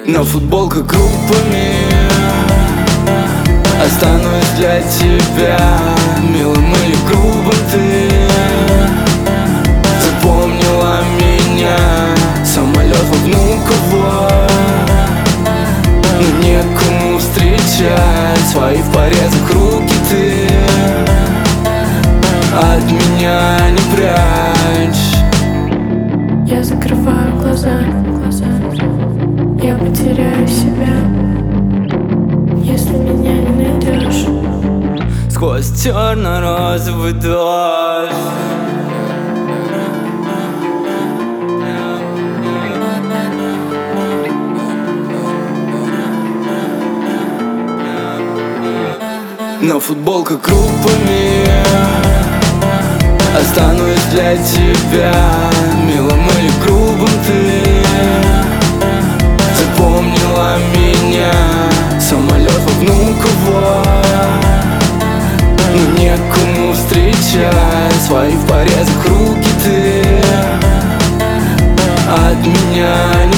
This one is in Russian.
Но футболка группами. Останусь для тебя милым или грубым ты. Запомнила меня, самолет во Внуково. Но некому встречать, свои в порезах руки ты от меня не прячь. Я закрываю глаза, я потеряю себя, если меня не найдешь. Сквозь черно-розовый дождь. Но футболка группами. Останусь для тебя милым или грубым ты. Запомнила меня, самолет во Внуково. Но некому встречать, свои в порезах руки ты от меня не